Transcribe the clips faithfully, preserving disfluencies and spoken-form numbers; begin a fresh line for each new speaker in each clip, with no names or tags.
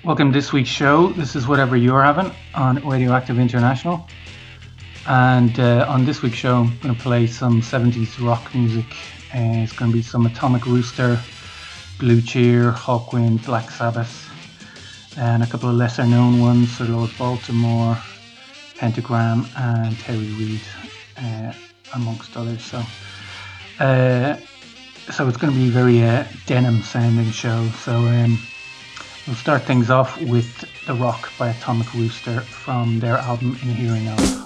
Welcome to this week's show. This is Whatever You're Having on Radioactive International. And uh, on this week's show, I'm going to play some seventies rock music. Uh, it's going to be some Atomic Rooster, Blue Cheer, Hawkwind, Black Sabbath, and a couple of lesser known ones, Sir Lord Baltimore, Pentagram, and Terry Reid, uh, amongst others. So, uh, so it's going to be a very uh, denim sounding show. So, um, we'll start things off with The Rock by Atomic Rooster from their album In Hearing Of.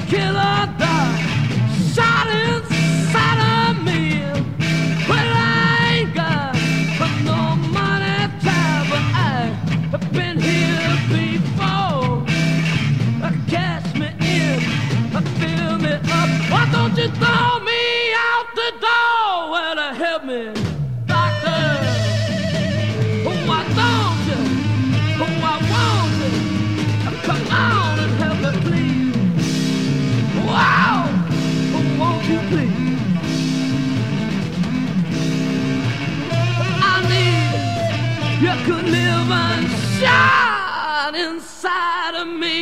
painkiller that shot inside of me. Well, I ain't got but no money, time, but I have been here before. Catch me in, fill me up. Why don't you throw me out the door? Well, to help me, doctor. Oh, why don't you? Oh, I want you. Come on and help me, please. Wow, oh, won't you please? I need you could live and shine inside of me.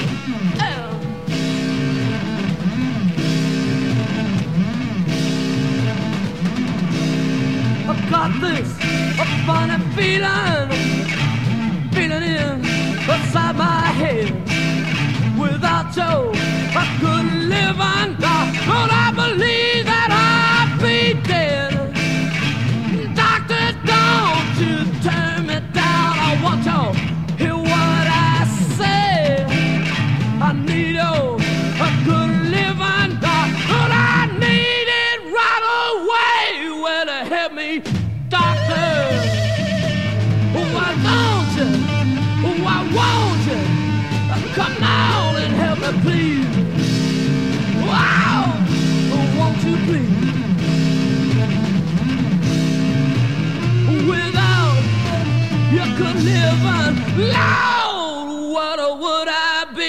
I've got this a funny feeling, feeling inside my head. Without you, I couldn't live and die. Don't I believe that I'd be dead? Doctor, don't you turn me down. I want you to hear what I say. I need you, I couldn't live and die. But I need it right away. Well, to help me, doctor. Oh, why don't you? Oh, why won't you? Come on and help me, please. Wow, oh, won't you please? Without you could live on. Lord, what would I be?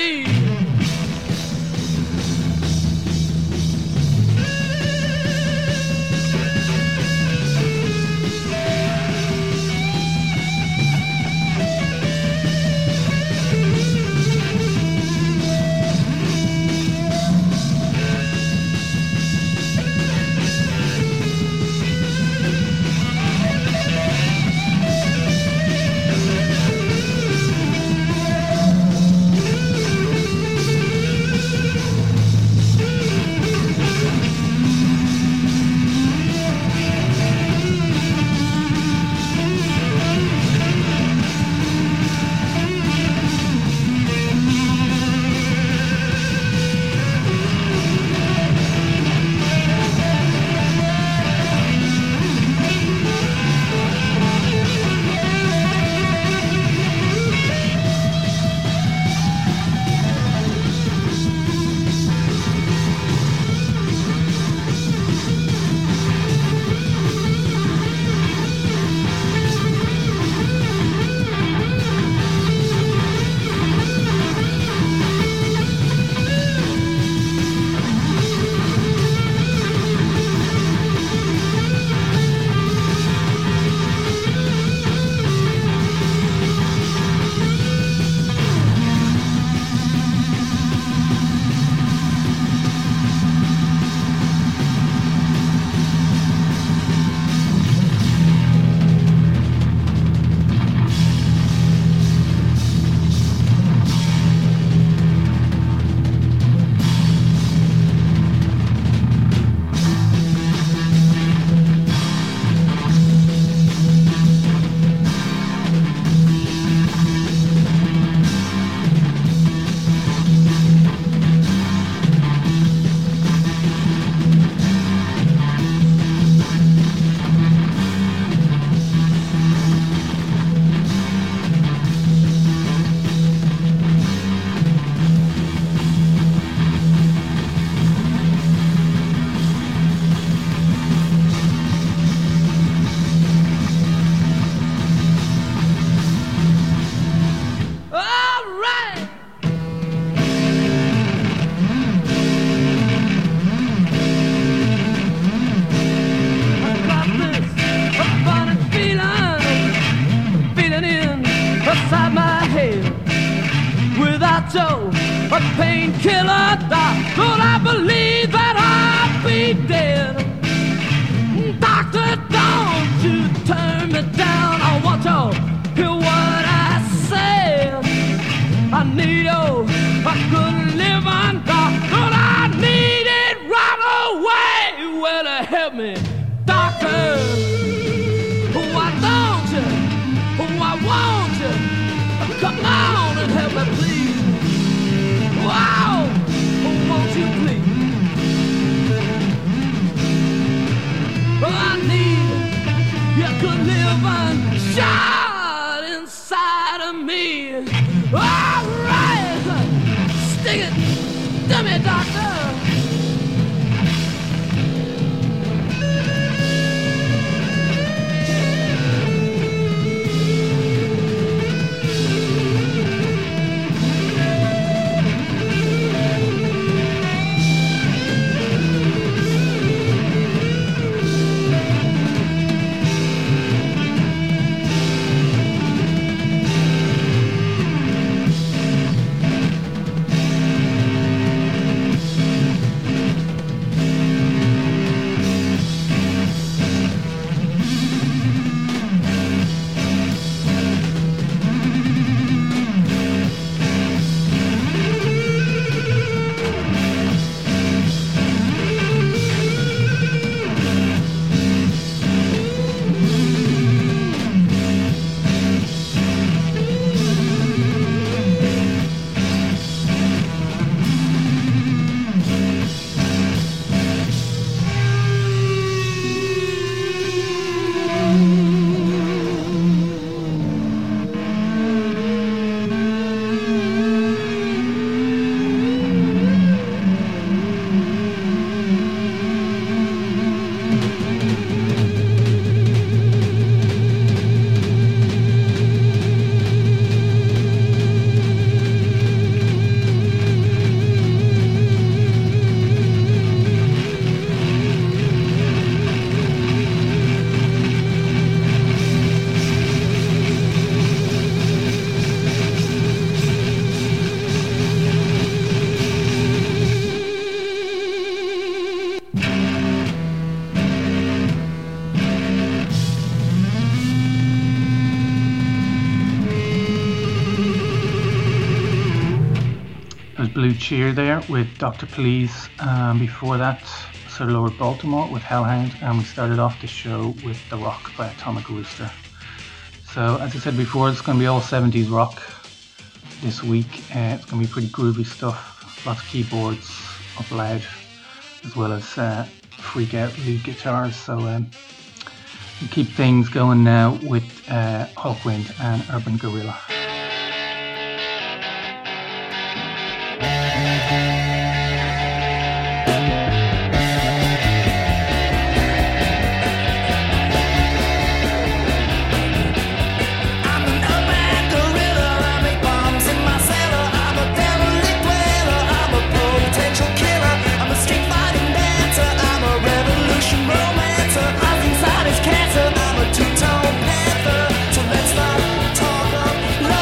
Joe, a painkiller doc. Lord, I believe that I'll be dead. Doctor, don't you turn me down. I want you to hear what I say. I need you, I couldn't live on doc. Lord, I need it right away. Well, to help me, doctor. Oh, why don't you? Oh, why won't you? Come on and help me, please. Wow! Oh, won't living shot inside of me. All right, stick it to me, doctor.
Blue Cheer there with Doctor Please. Um, before that, Sir Lord Baltimore with Hellhound, and we started off the show with The Rock by Atomic Rooster. So, as I said before, it's going to be all seventies rock this week. Uh, it's going to be pretty groovy stuff, lots of keyboards up loud, as well as uh, freak out lead guitars. So, um, we keep things going now with uh, Hawkwind and Urban Gorilla.
Inside his cancer, I'm a two-tone panther. So let's not talk of love.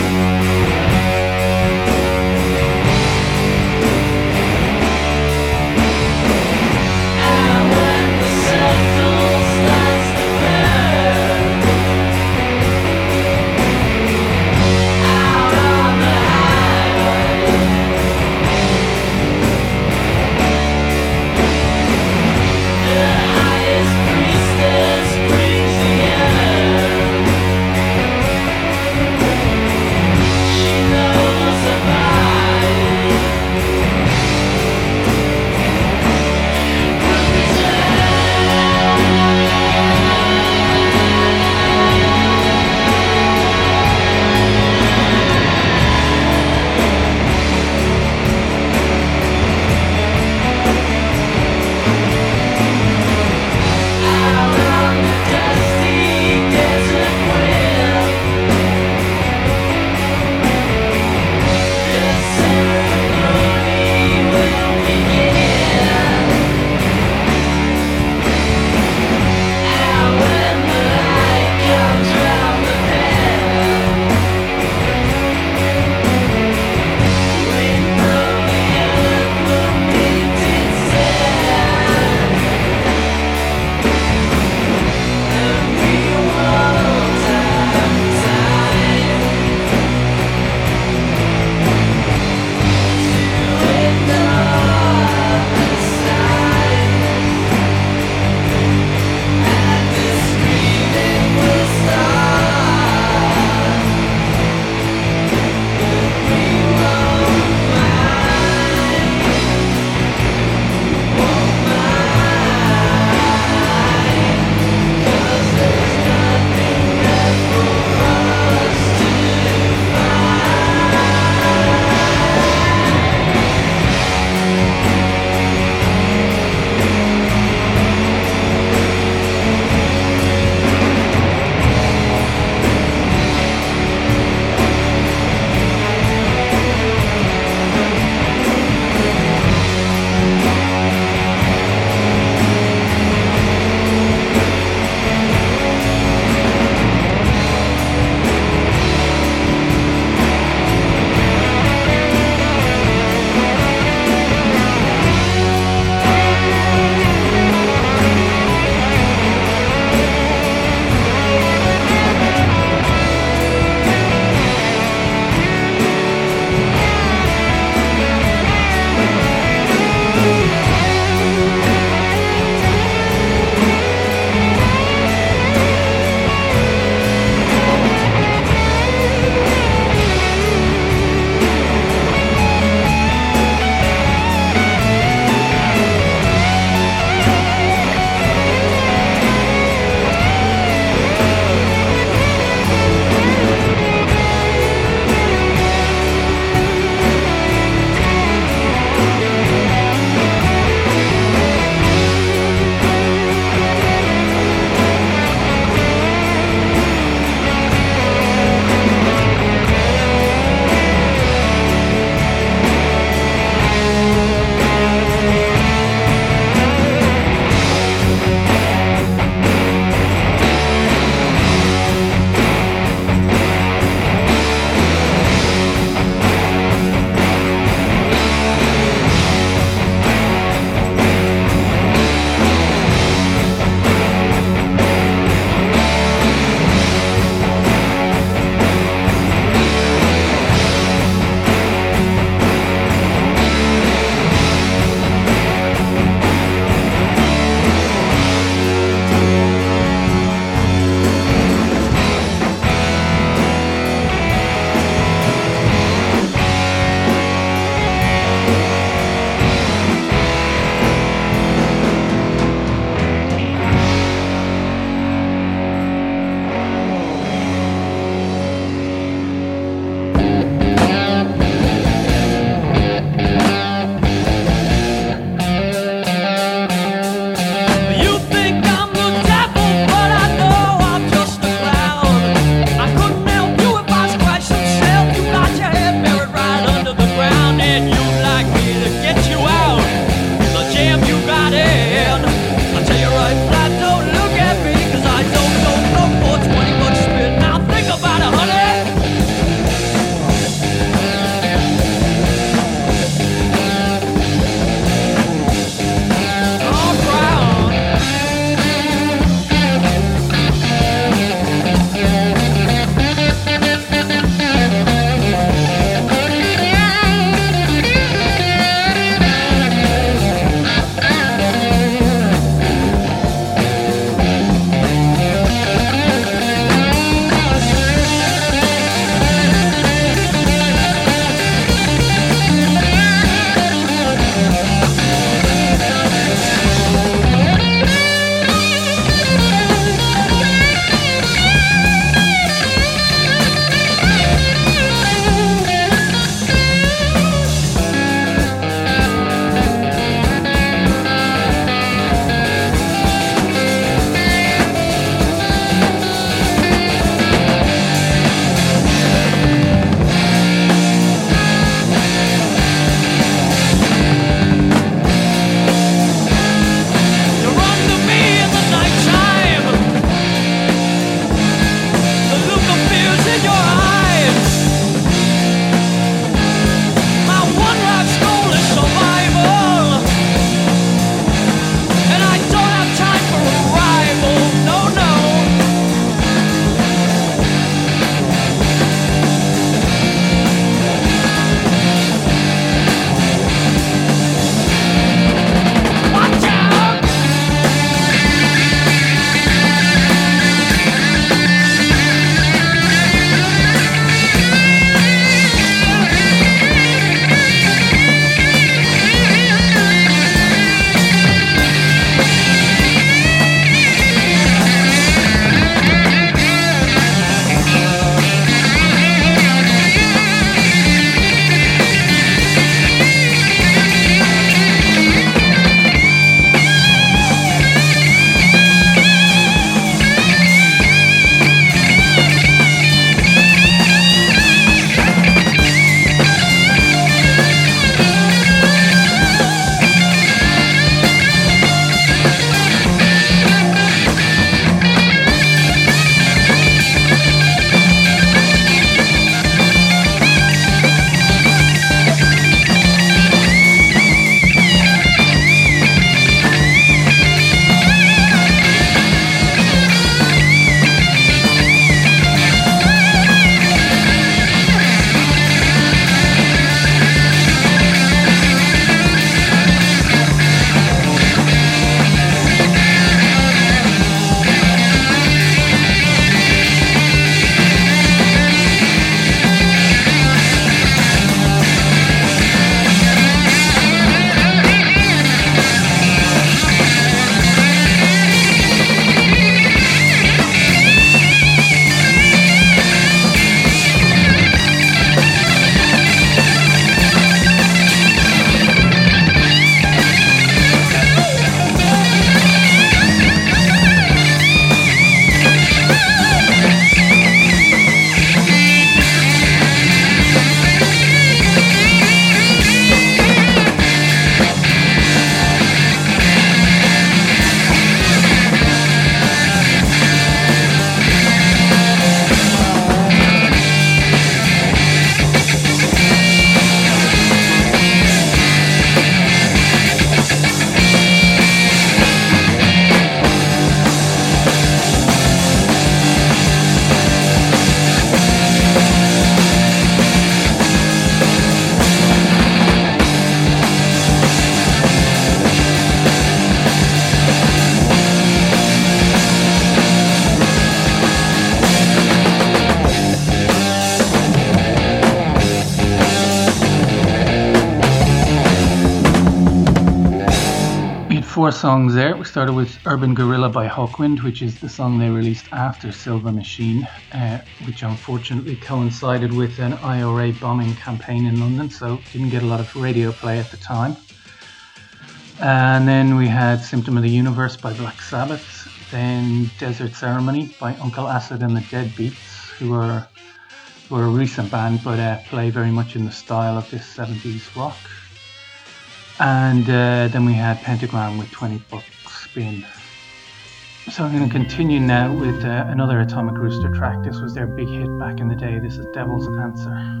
four songs there. We started with Urban Gorilla by Hawkwind, which is the song they released after Silver Machine, uh, which unfortunately coincided with an I R A bombing campaign in London, so didn't get a lot of radio play at the time. And then we had Symptom of the Universe by Black Sabbath, then Desert Ceremony by Uncle Acid and the Deadbeats, who are, who are a recent band but uh, play very much in the style of this seventies rock. And uh, then we had Pentagram with twenty bucks spin. So I'm going to continue now with uh, another Atomic Rooster track. This was their big hit back in the day. This is Devil's Answer.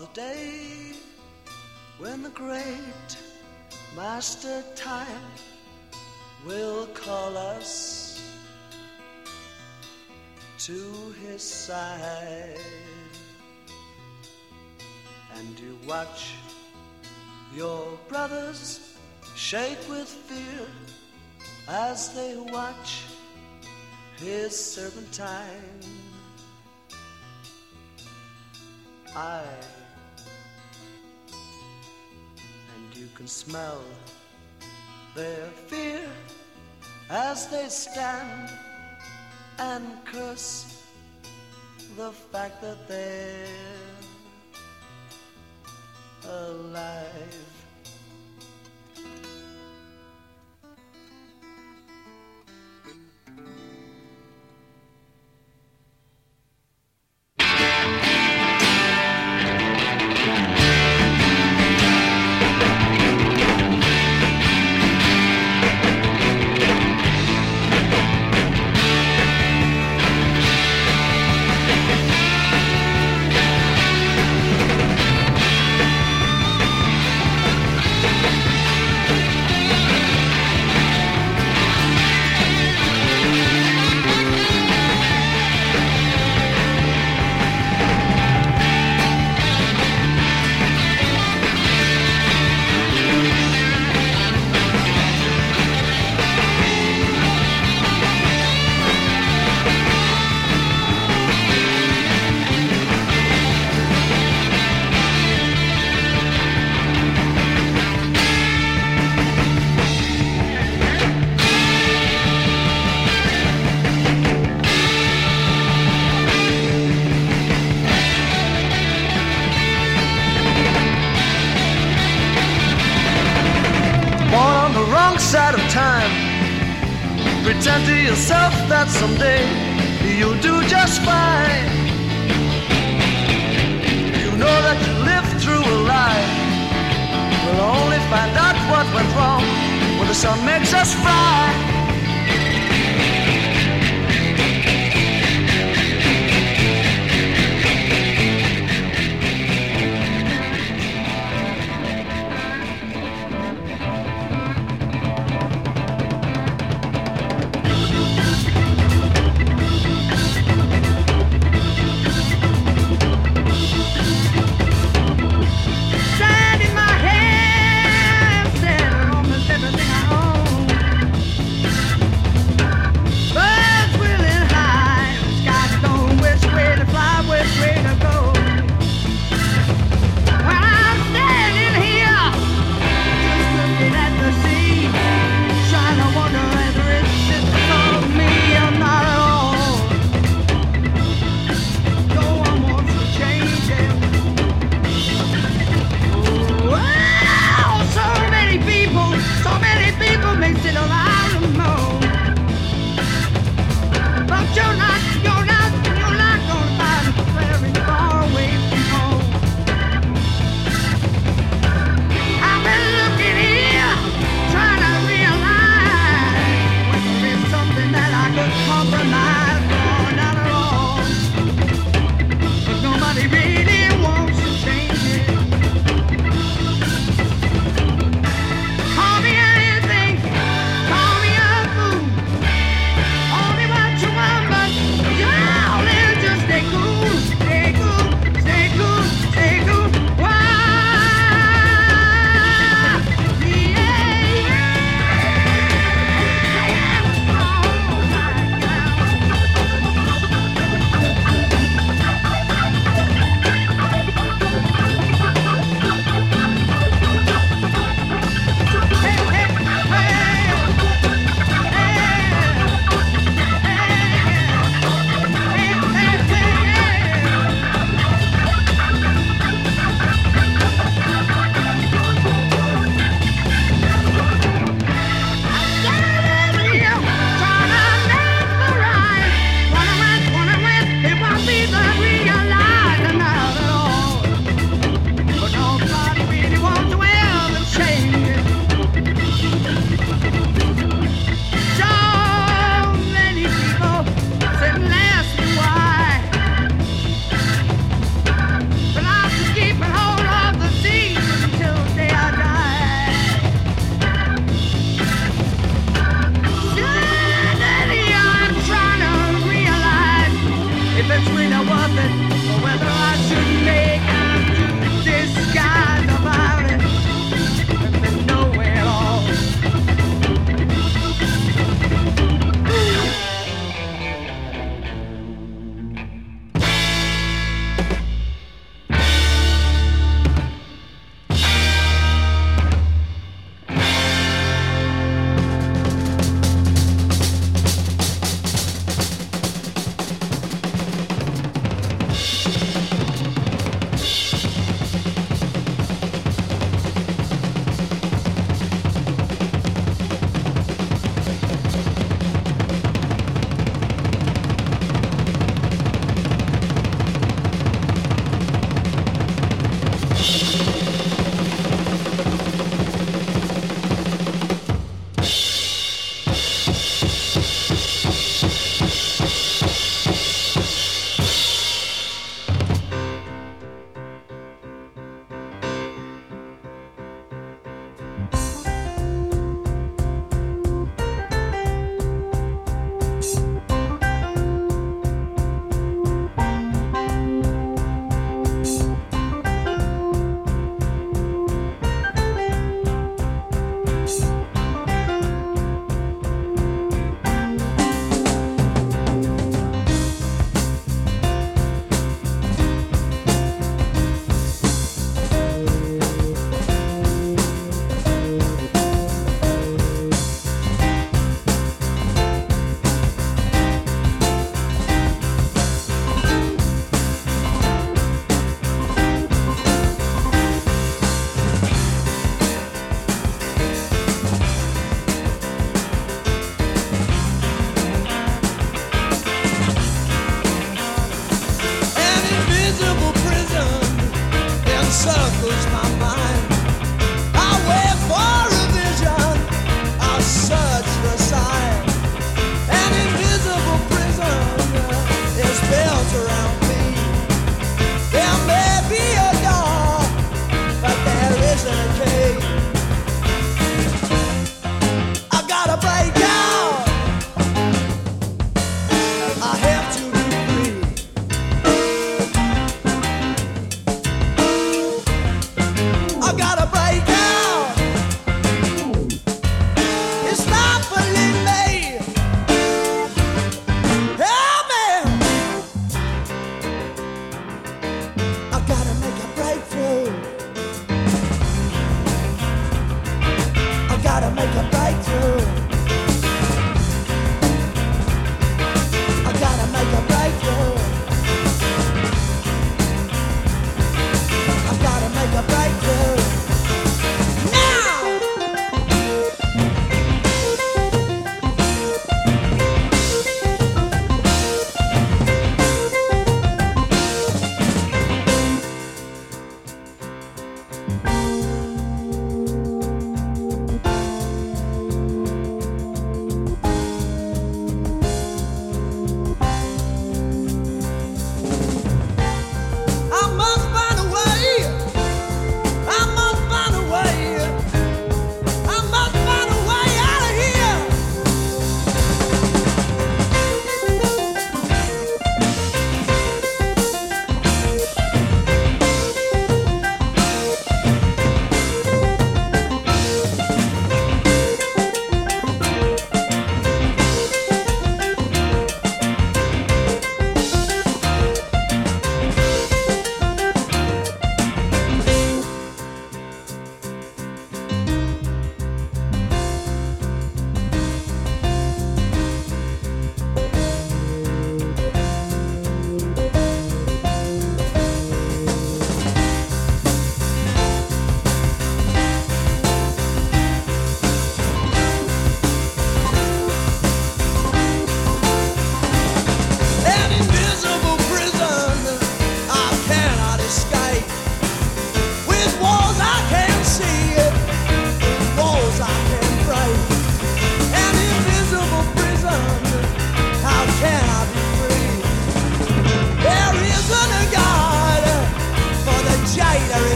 the day when the great Master Time will call us to his side, and you watch your brothers shake with fear as they watch his serpentine eye, and you can smell their fear as they stand and curse the fact that they're alive. Side of time, pretend to yourself that someday you'll do just fine. You know that you lived through a lie. We'll only find out what went wrong when the sun makes us fry.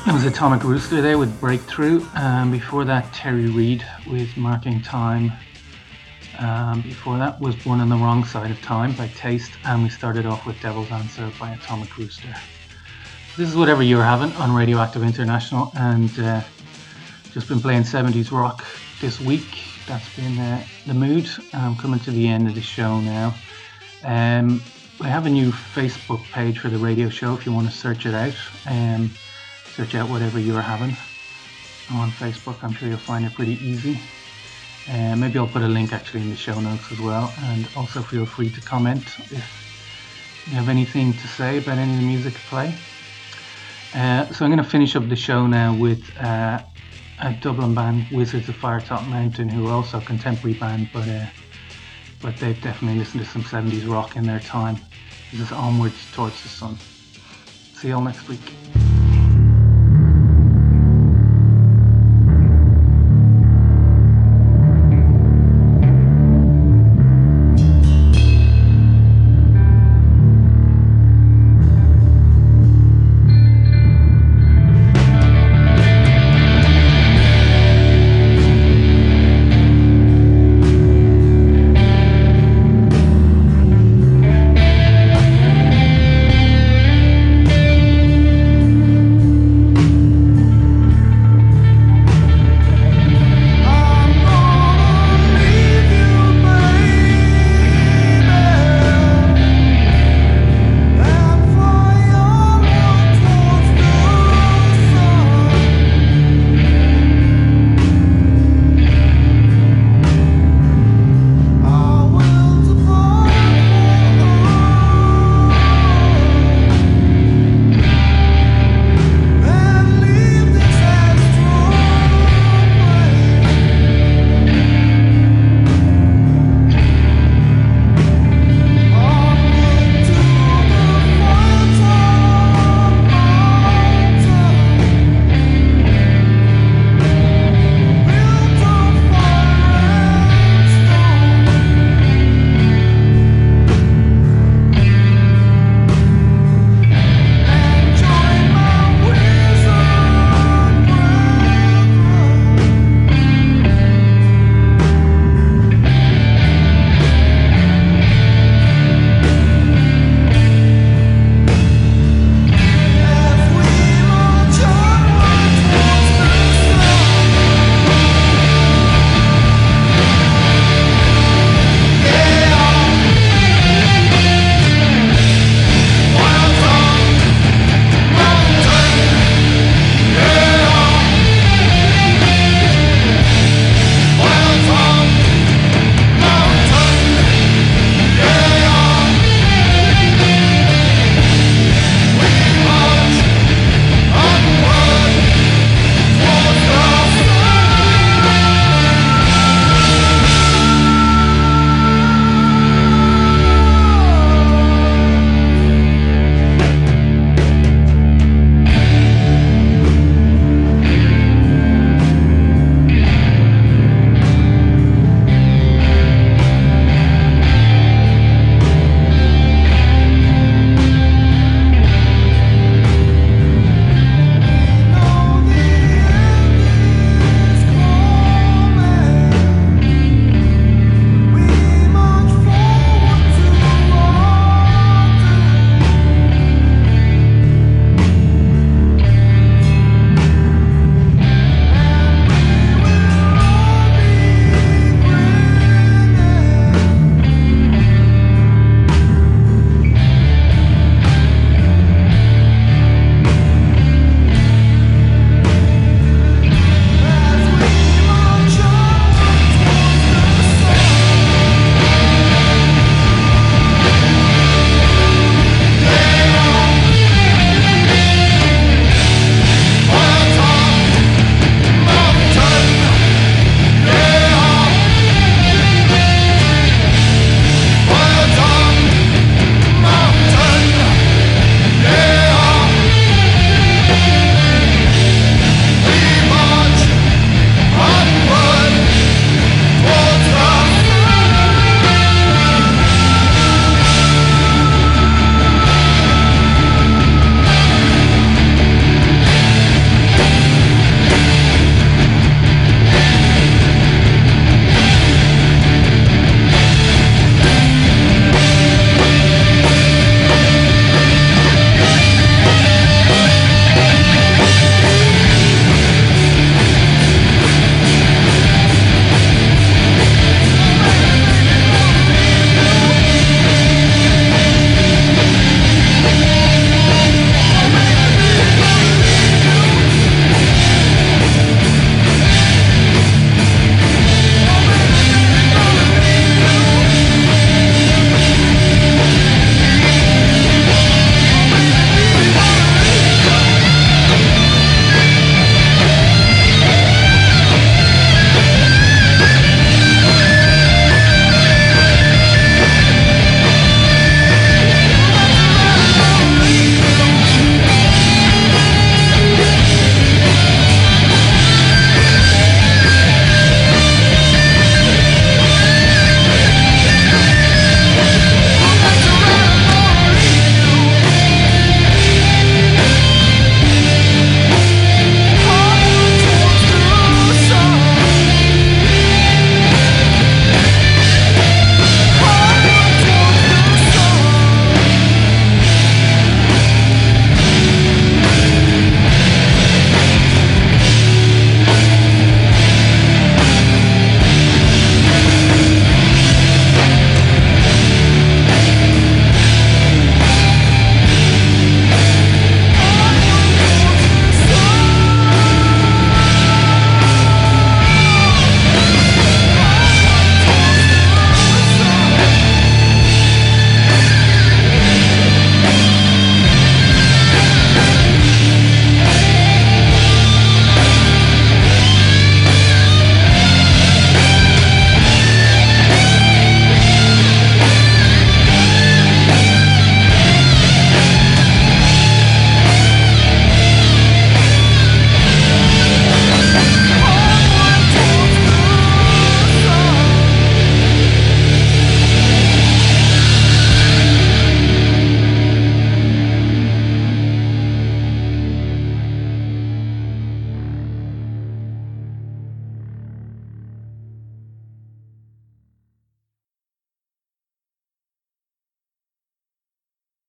It was Atomic Rooster there with Breakthrough. Um, before that, Terry Reid with Marking Time. Um, before that was Born on the Wrong Side of Time by Taste. And we started off with Devil's Answer by Atomic Rooster. This is Whatever You're Having on Radioactive International. And uh, just been playing seventies rock this week. That's been uh, the mood. I'm coming to the end of the show now. Um, I have a new Facebook page for the radio show if you want to search it out. Um, search out Whatever You're Having on Facebook. I'm sure you'll find it pretty easy. Uh, maybe I'll put a link actually in the show notes as well. And also feel free to comment if you have anything to say about any of the music I play. Uh, so I'm going to finish up the show now with uh, a Dublin band, Wizards of Firetop Mountain, who are also a contemporary band, but uh, but they've definitely listened to some seventies rock in their time. This is Onwards Towards the Sun. See you all next week.